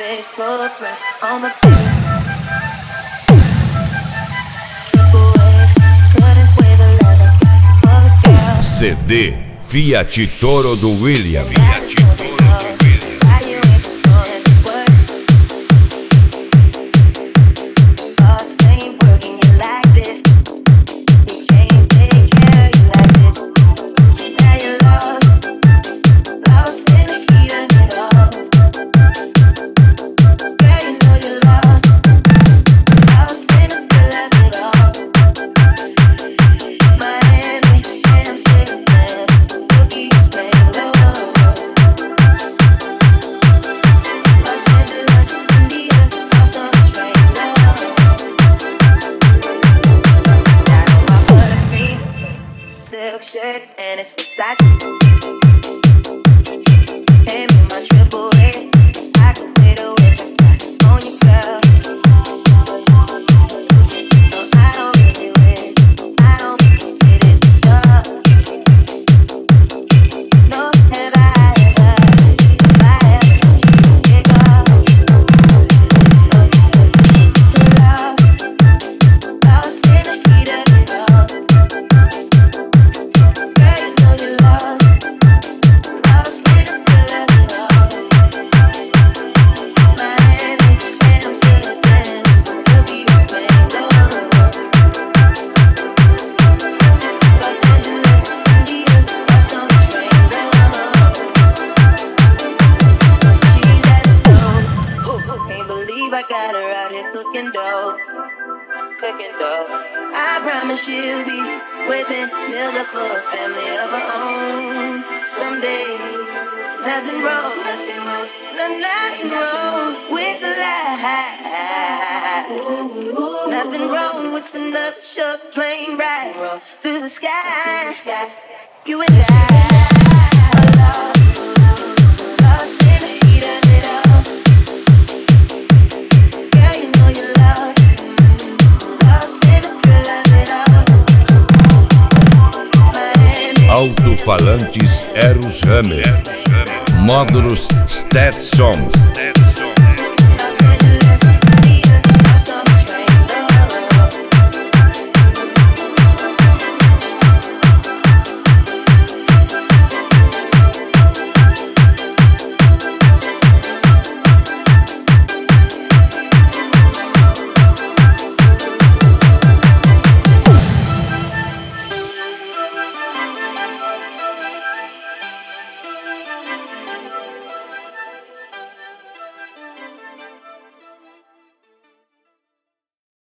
big footprints on my feet. Couldn't wear the leather for a girl. CD Fiat Toro do William. Silk shirt and it's Versace. Hand me my triple A, so I can pay the whip on you, girl. No, I don't really wish, I don't miss the titties for sure. No, have I ever get caught? Lost in the heat of it all. I got her out here cooking dough. I promise she'll be whipping meals up for a family of her own someday. Nothing wrong with the lie. Nothing wrong with another short plane ride roll through the sky. You and I. Alto-falantes Eros Hammer. Módulos Stetson.